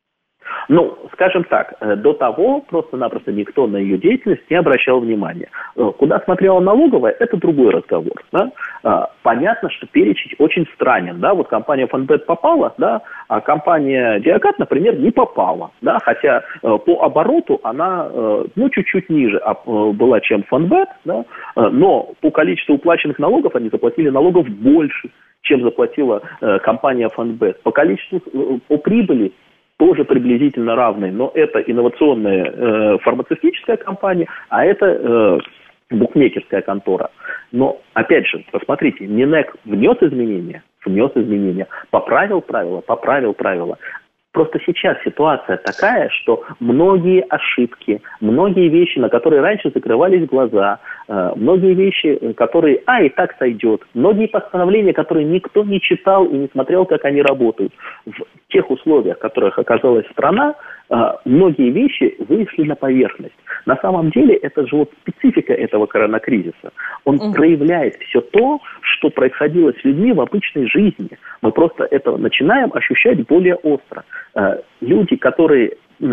Speaker 3: Ну, скажем так, до того просто-напросто никто на ее деятельность не обращал внимания. Куда смотрела налоговая, это другой разговор. Да? Понятно, что перечень очень странен. Да? Вот компания Фонбет попала, да? А компания Диакат, например, не попала. Да? Хотя по обороту она ну, чуть-чуть ниже была, чем Фонбет, да? Но по количеству уплаченных налогов они заплатили налогов больше, чем заплатила компания Фонбет. По количеству, по прибыли тоже приблизительно равные, но это инновационная э, фармацевтическая компания, а это э, букмекерская контора. Но, опять же, посмотрите, Минэк внес изменения, внес изменения, поправил правила, поправил правила. Просто сейчас ситуация такая, что многие ошибки, многие вещи, на которые раньше закрывались глаза, многие вещи, которые, а, и так сойдет, многие постановления, которые никто не читал и не смотрел, как они работают. В тех условиях, в которых оказалась страна, многие вещи вышли на поверхность. На самом деле, это же вот специфика этого коронакризиса. Он mm. проявляет все то, что происходило с людьми в обычной жизни. Мы просто это начинаем ощущать более остро. Люди, которые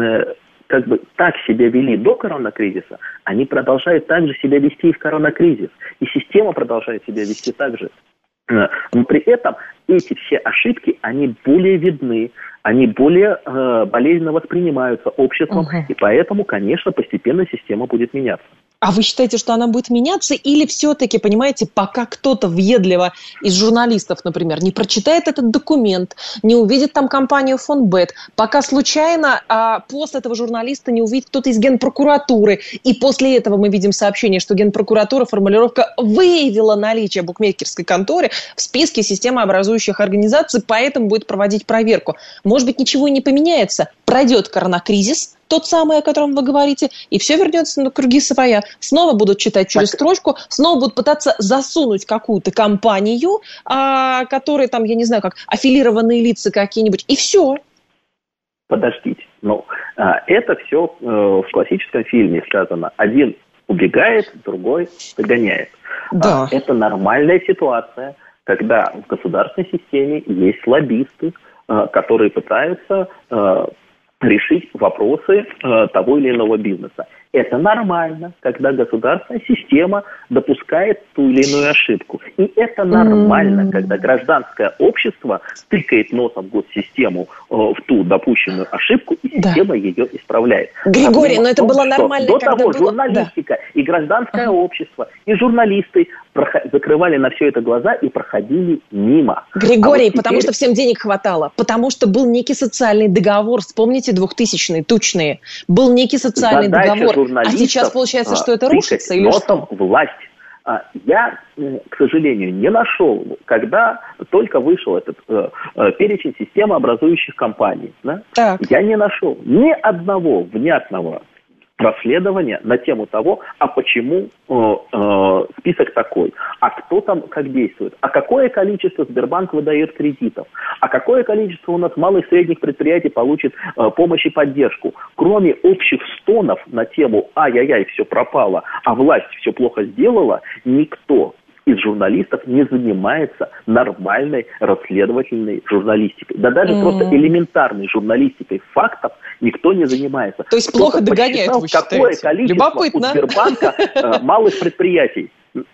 Speaker 3: как бы так себя вели до коронакризиса, они продолжают так же себя вести и в коронакризис. И система продолжает себя вести так же. Но при этом эти все ошибки, они более видны, они более э, болезненно воспринимаются обществом, угу. и поэтому, конечно, постепенно система будет меняться.
Speaker 2: А вы считаете, что она будет меняться? Или все-таки, понимаете, пока кто-то въедливо из журналистов, например, не прочитает этот документ, не увидит там компанию Фонбет, пока случайно а, пост этого журналиста не увидит кто-то из Генпрокуратуры, и после этого мы видим сообщение, что Генпрокуратура, формулировка, выявила наличие букмекерской конторы в списке системообразующих организаций, поэтому будет проводить проверку. Может быть, ничего и не поменяется. Пройдет коронакризис, тот самый, о котором вы говорите, и все вернется на круги своя. Снова будут читать через так. строчку, снова будут пытаться засунуть какую-то компанию, а, которые там, я не знаю, как аффилированные лица какие-нибудь, и все.
Speaker 3: Подождите, ну, а, это все э, в классическом фильме сказано. Один убегает, другой догоняет.
Speaker 2: Да.
Speaker 3: А, это нормальная ситуация, когда в государственной системе есть лоббисты, э, которые пытаются... Э, решить вопросы э, того или иного бизнеса. Это нормально, когда государственная система допускает ту или иную ошибку. И это нормально, mm-hmm. когда гражданское общество тыкает носом в госсистему э, в ту допущенную ошибку, и система да. ее исправляет.
Speaker 2: Григорий, но это было нормально,
Speaker 3: до
Speaker 2: когда
Speaker 3: того
Speaker 2: было...
Speaker 3: журналистика да. и гражданское uh-huh. общество, и журналисты проход... закрывали на все это глаза и проходили мимо.
Speaker 2: Григорий, а вот потому теперь... что всем денег хватало, потому что был некий социальный договор, вспомните двухтысячные, тучные, был некий социальный
Speaker 3: Задача
Speaker 2: договор. А сейчас получается, что это рушится или что?
Speaker 3: Власть. Я, к сожалению, не нашел, когда только вышел этот э, перечень системообразующих компаний. Да? Я не нашел ни одного внятного расследования на тему того, а почему э, э, список такой, а кто там как действует, а какое количество Сбербанк выдает кредитов, а какое количество у нас малых и средних предприятий получит э, помощь и поддержку. Кроме общих стонов на тему «ай-яй-яй, все пропало, а власть все плохо сделала», никто из журналистов не занимается нормальной расследовательной журналистикой. Да даже mm. просто элементарной журналистикой фактов никто не занимается.
Speaker 2: То есть
Speaker 3: Кто-то
Speaker 2: плохо догоняют, вы считаете?
Speaker 3: Какое количество
Speaker 2: Любопытно.
Speaker 3: у Сбербанка э, малых предприятий?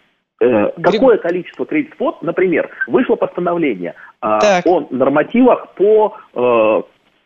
Speaker 3: Э, какое количество кредитов? Вот, например, вышло постановление э, о нормативах по... Э,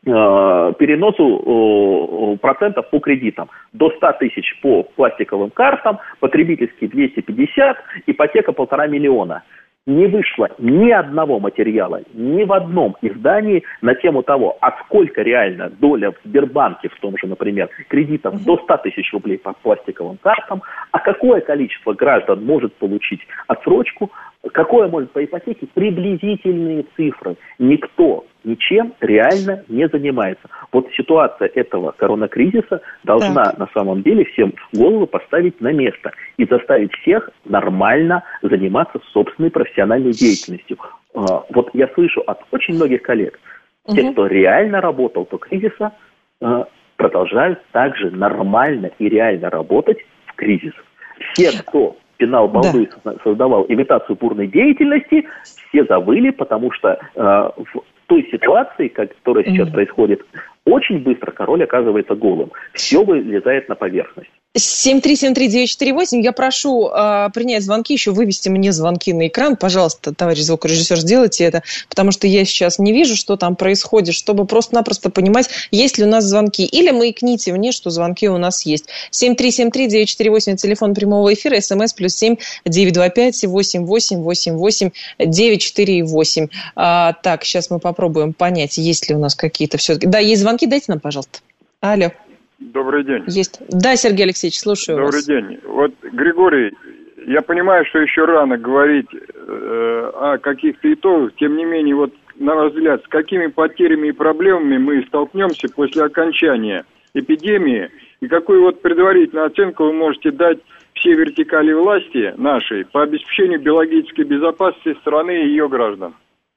Speaker 3: переносу процентов по кредитам. До ста тысяч по пластиковым картам, потребительские двести пятьдесят, ипотека полтора миллиона. Не вышло ни одного материала, ни в одном издании на тему того, а сколько реально доля в Сбербанке, в том же, например, кредитов uh-huh. до ста тысяч рублей по пластиковым картам, а какое количество граждан может получить отсрочку, какое может по ипотеке, приблизительные цифры. Никто ничем реально не занимается. Вот ситуация этого коронакризиса должна так. на самом деле всем голову поставить на место и заставить всех нормально заниматься собственной профессиональной деятельностью. Вот я слышу от очень многих коллег, угу. те, кто реально работал до кризиса, продолжают также нормально и реально работать в кризис. Все, кто пинал балды, да. создавал имитацию бурной деятельности, все завыли, потому что э, в той ситуации, которая сейчас mm-hmm. происходит, очень быстро король оказывается голым. Все вылезает на поверхность.
Speaker 2: семь три семь три девять четыре восемь. Я прошу э, принять звонки, еще вывести мне звонки на экран. Пожалуйста, товарищ звукорежиссер, сделайте это, потому что я сейчас не вижу, что там происходит, чтобы просто-напросто понимать, есть ли у нас звонки. Или маякните мне, что звонки у нас есть. семь три семь три девять четыре восемь, телефон прямого эфира, смс плюс семь девятьсот двадцать пять восемь восемь восемь восемь девять четыре восемь. А, так, сейчас мы попробуем понять, есть ли у нас какие-то все-таки... Да, есть звонки, дайте нам, пожалуйста. Алло.
Speaker 4: Добрый день.
Speaker 2: Есть. Да, Сергей Алексеевич, слушаю
Speaker 4: Добрый
Speaker 2: вас.
Speaker 4: Добрый день. Вот, Григорий, я понимаю, что еще рано говорить э, о каких-то итогах, тем не менее, вот, на ваш взгляд, с какими потерями и проблемами мы столкнемся после окончания эпидемии, и какую вот предварительную оценку вы можете дать всей вертикали власти нашей по обеспечению биологической безопасности страны и ее граждан?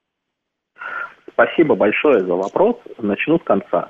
Speaker 3: Спасибо большое за вопрос. Начну с конца.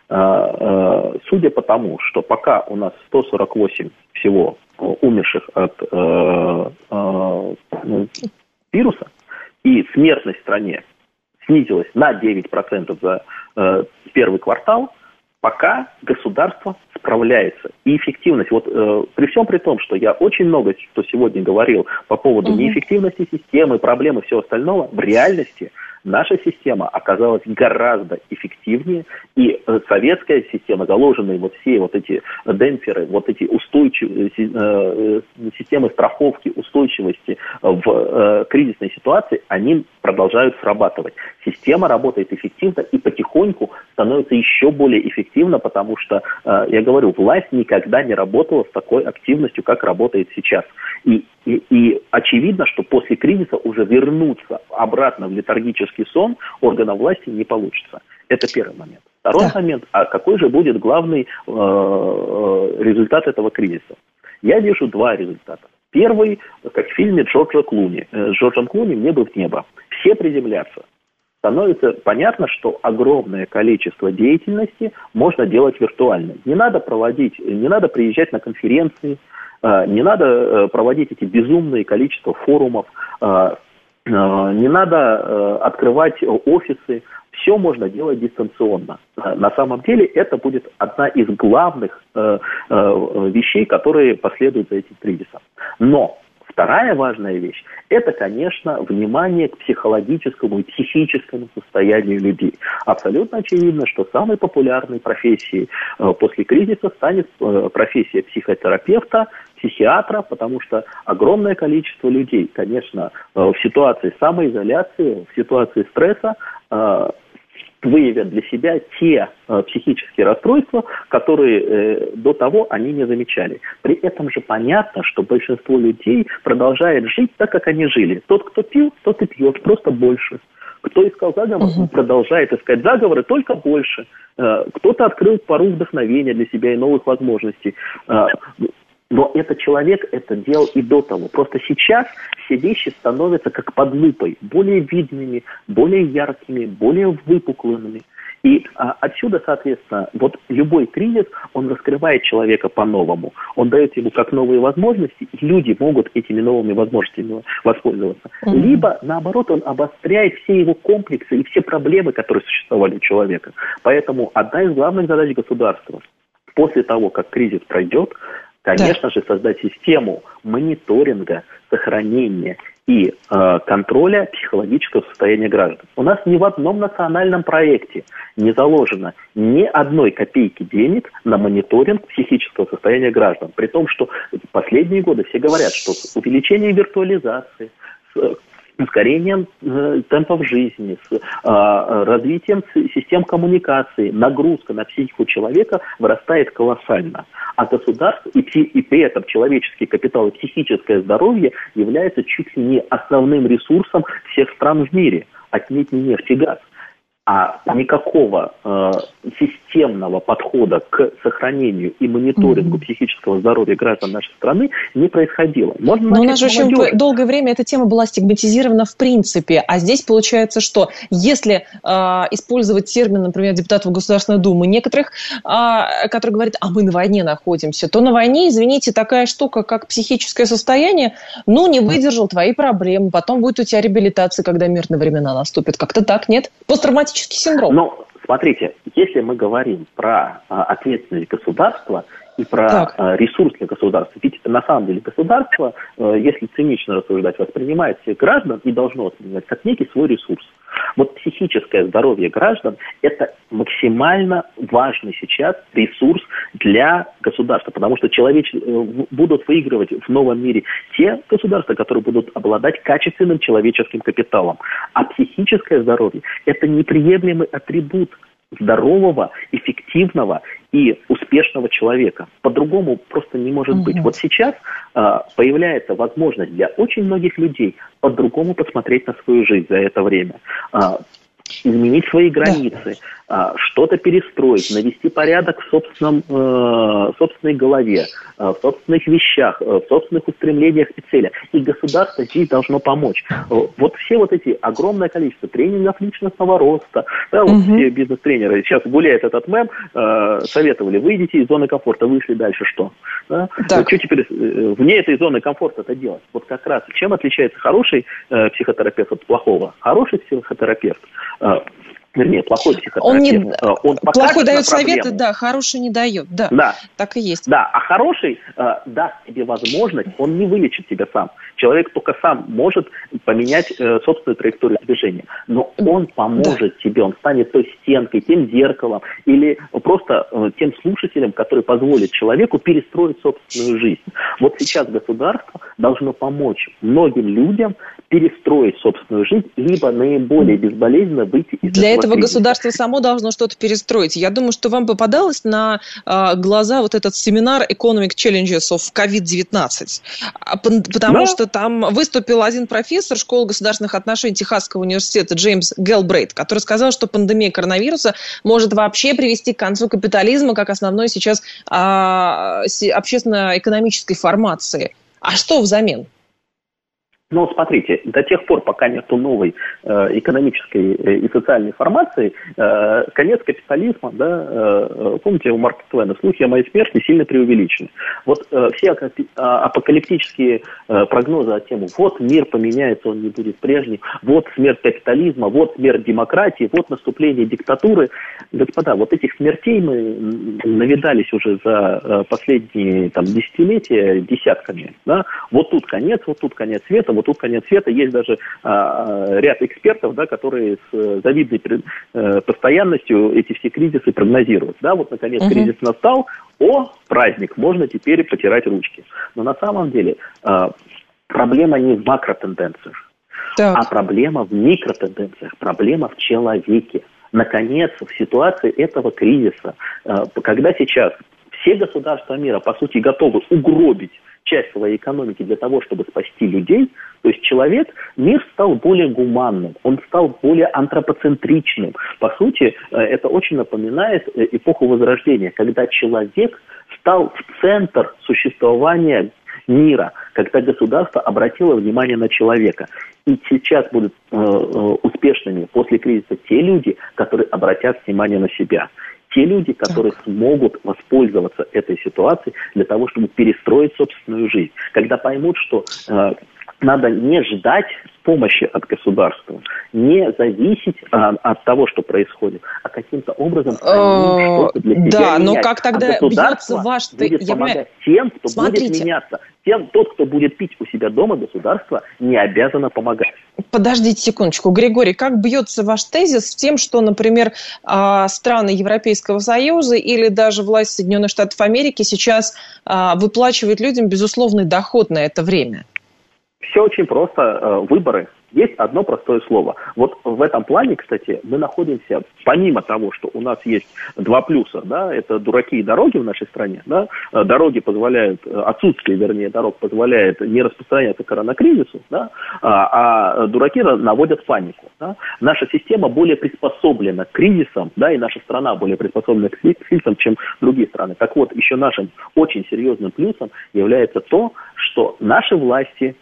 Speaker 3: Судя по тому, что пока у нас сто сорок восемь всего умерших от э, э, вируса, и смертность в стране снизилась на девять процентов за э, первый квартал, пока государство справляется. И эффективность, вот э, при всем при том, что я очень много что сегодня говорил по поводу угу. неэффективности системы, проблемы и всего остального, в реальности наша система оказалась гораздо эффективнее, и э, советская система, заложенные вот все вот эти демпферы, вот эти устойчивые э, э, системы страховки, устойчивости в э, кризисной ситуации, они продолжают срабатывать. Система работает эффективно и потихоньку становится еще более эффективно, потому что, э, я говорю, власть никогда не работала с такой активностью, как работает сейчас. И, и, и очевидно, что после кризиса уже вернуться обратно в летаргический сон органам власти не получится. Это первый момент. Второй да. момент, а какой же будет главный э, результат этого кризиса? Я вижу два результата. Первый, как в фильме Джорджа Клуни. С Джорджем Клуни «Небо в небо». Все приземлятся. Становится понятно, что огромное количество деятельности можно делать виртуально. Не надо проводить, не надо приезжать на конференции, не надо проводить эти безумные количества форумов, не надо открывать офисы. Все можно делать дистанционно. На самом деле это будет одна из главных вещей, которые последуют за этим кризисом. Но вторая важная вещь – это, конечно, внимание к психологическому и психическому состоянию людей. Абсолютно очевидно, что самой популярной профессией после кризиса станет профессия психотерапевта, психиатра, потому что огромное количество людей, конечно, в ситуации самоизоляции, в ситуации стресса выявят для себя те э, психические расстройства, которые э, до того они не замечали. При этом же понятно, что большинство людей продолжает жить так, как они жили. Тот, кто пил, тот и пьет, просто больше. Кто искал заговор, угу. продолжает искать заговоры, только больше. Э, кто-то открыл пару вдохновения для себя и новых возможностей. Э, Но этот человек это делал и до того. Просто сейчас все вещи становятся как под лупой, более видными, более яркими, более выпуклыми. И а, отсюда, соответственно, вот любой кризис, он раскрывает человека по-новому. Он дает ему как новые возможности, и люди могут этими новыми возможностями воспользоваться. Mm-hmm. Либо, наоборот, он обостряет все его комплексы и все проблемы, которые существовали у человека. Поэтому одна из главных задач государства после того, как кризис пройдет, конечно да. же, создать систему мониторинга, сохранения и э, контроля психологического состояния граждан. У нас ни в одном национальном проекте не заложено ни одной копейки денег на мониторинг психического состояния граждан. При том, что в последние годы все говорят, что с увеличением виртуализации, с ускорением э, темпов жизни, с э, развитием систем коммуникации, нагрузка на психику человека вырастает колоссально. А государство и, и при этом человеческий капитал и психическое здоровье являются чуть ли не основным ресурсом всех стран в мире. Отнять не нефть и газ. А никакого э, системного подхода к сохранению и мониторингу mm-hmm. психического здоровья граждан нашей страны не происходило. Можно
Speaker 2: Но у нас же очень долгое время эта тема была стигматизирована в принципе. А здесь получается, что если э, использовать термин, например, депутатов Государственной Думы, некоторых, э, которые говорят, а мы на войне находимся, то на войне, извините, такая штука, как психическое состояние, ну, не выдержал твои проблемы, потом будет у тебя реабилитация, когда мирные времена наступят. Как-то так, нет? Посттравматический синдром.
Speaker 3: Ну, смотрите, если мы говорим про а, ответственность государства и про а, ресурс для государства, ведь на самом деле государство, а, если цинично рассуждать, воспринимает всех граждан и должно воспринимать как некий свой ресурс. Вот психическое здоровье граждан – это максимально важный сейчас ресурс для государства, потому что человеч... будут выигрывать в новом мире те государства, которые будут обладать качественным человеческим капиталом. А психическое здоровье – это неприемлемый атрибут здорового, эффективного и успешного человека. По-другому просто не может быть. Вот сейчас э, появляется возможность для очень многих людей по-другому посмотреть на свою жизнь за это время. Э, изменить свои границы, да. что-то перестроить, навести порядок в собственном, э, собственной голове, э, в собственных вещах, э, в собственных устремлениях и целях. И государство здесь должно помочь. Вот все вот эти огромное количество тренингов личностного роста, да, вот угу. все бизнес-тренеры, сейчас гуляет этот мем, э, советовали, выйдите из зоны комфорта, вышли, дальше что? Да? Вот что теперь э, вне этой зоны комфорта-то делать? Вот как раз чем отличается хороший э, психотерапевт от плохого? Хороший психотерапевт, э, вернее, плохой психотерапевт.
Speaker 2: Он, не...
Speaker 3: он
Speaker 2: плохой дает советы, да, хороший не дает. Да,
Speaker 3: да,
Speaker 2: так и есть.
Speaker 3: Да, а хороший э, даст тебе возможность, он не вылечит тебя сам. Человек только сам может поменять э, собственную траекторию движения. Но он поможет да. тебе, он станет той стенкой, тем зеркалом или просто э, тем слушателем, который позволит человеку перестроить собственную жизнь. Вот сейчас государство должно помочь многим людям перестроить собственную жизнь, либо наиболее безболезненно выйти из
Speaker 2: Для этого, этого
Speaker 3: кризиса.
Speaker 2: Государство само должно что-то перестроить. Я думаю, что вам попадалось на э, глаза вот этот семинар Economic Challenges of ковид девятнадцать, потому да. что там выступил один профессор школы государственных отношений Техасского университета Джеймс Гелбрейт, который сказал, что пандемия коронавируса может вообще привести к концу капитализма как основной сейчас э, общественно-экономической формации. А что взамен?
Speaker 3: Ну, смотрите, до тех пор, пока нет новой э, экономической и социальной формации, э, конец капитализма, да, э, помните, у Марка Твена слухи о моей смерти сильно преувеличены. Вот э, все апокалиптические э, прогнозы о тему, вот мир поменяется, он не будет прежним, вот смерть капитализма, вот смерть демократии, вот наступление диктатуры. Господа, вот этих смертей мы навидались уже за э, последние там, десятилетия десятками. Да? Вот тут конец, вот тут конец света, вот тут конец света. Есть даже а, ряд экспертов, да, которые с завидной э, постоянностью эти все кризисы прогнозируют. Да, вот наконец uh-huh. кризис настал, о, праздник, можно теперь потирать ручки. Но на самом деле э, проблема не в макротенденциях, так. а проблема в микротенденциях, проблема в человеке. Наконец, в ситуации этого кризиса, э, когда сейчас все государства мира, по сути, готовы угробить часть своей экономики для того, чтобы спасти людей, то есть человек, мир стал более гуманным, он стал более антропоцентричным. По сути, это очень напоминает эпоху Возрождения, когда человек стал в центр существования мира, когда государство обратило внимание на человека. И сейчас будут э, успешными после кризиса те люди, которые обратят внимание на себя. Те люди, которые так. смогут воспользоваться этой ситуацией для того, чтобы перестроить собственную жизнь. Когда поймут, что э, надо не ждать помощи от государства, не зависеть а, от того, что происходит, а каким-то образом что-то для себя
Speaker 2: Да,
Speaker 3: менять.
Speaker 2: Но как тогда
Speaker 3: а государство
Speaker 2: бьется ваш...
Speaker 3: будет
Speaker 2: Я
Speaker 3: помогать тем, кто
Speaker 2: Смотрите.
Speaker 3: будет меняться. Тем, тот, кто будет пить у себя дома, государство не обязано помогать.
Speaker 2: Подождите секундочку. Григорий, как бьется ваш тезис с тем, что, например, страны Европейского Союза или даже власть Соединенных Штатов Америки сейчас выплачивают людям безусловный доход на это время?
Speaker 3: Все очень просто. Выборы. Есть одно простое слово. Вот в этом плане, кстати, мы находимся, помимо того, что у нас есть два плюса, да, это дураки и дороги в нашей стране, да, дороги позволяют, отсутствие, вернее, дорог позволяет не распространяться коронакризису, да, а, а дураки наводят панику. Да. Наша система более приспособлена к кризисам, да, и наша страна более приспособлена к кризисам, чем другие страны. Так вот, еще нашим очень серьезным плюсом является то, что наши власти,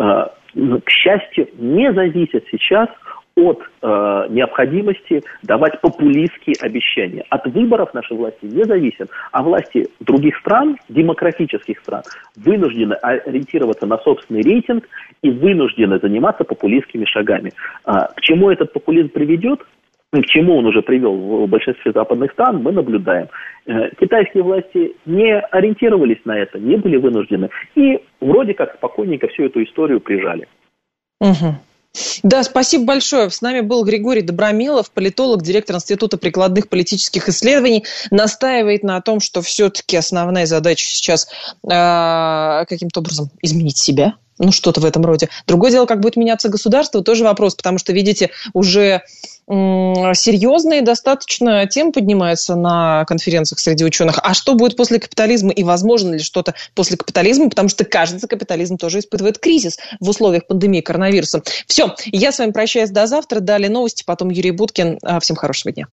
Speaker 3: к счастью, не зависят сейчас от э, необходимости давать популистские обещания. От выборов наши власти не зависят, а власти других стран, демократических стран, вынуждены ориентироваться на собственный рейтинг и вынуждены заниматься популистскими шагами. А, к чему этот популизм приведет? К чему он уже привел в большинстве западных стран, мы наблюдаем. Китайские власти не ориентировались на это, не были вынуждены. И вроде как спокойненько всю эту историю прижали.
Speaker 2: Угу. Да, спасибо большое. С нами был Григорий Добромилов, политолог, директор Института прикладных политических исследований. Настаивает на том, что все-таки основная задача сейчас э, каким-то образом изменить себя. Ну, что-то в этом роде. Другое дело, как будет меняться государство, тоже вопрос, потому что, видите, уже серьезные достаточно темы поднимаются на конференциях среди ученых. А что будет после капитализма и возможно ли что-то после капитализма? Потому что, кажется, капитализм тоже испытывает кризис в условиях пандемии коронавируса. Все, я с вами прощаюсь до завтра. Далее новости, потом Юрий Буткин. Всем хорошего дня.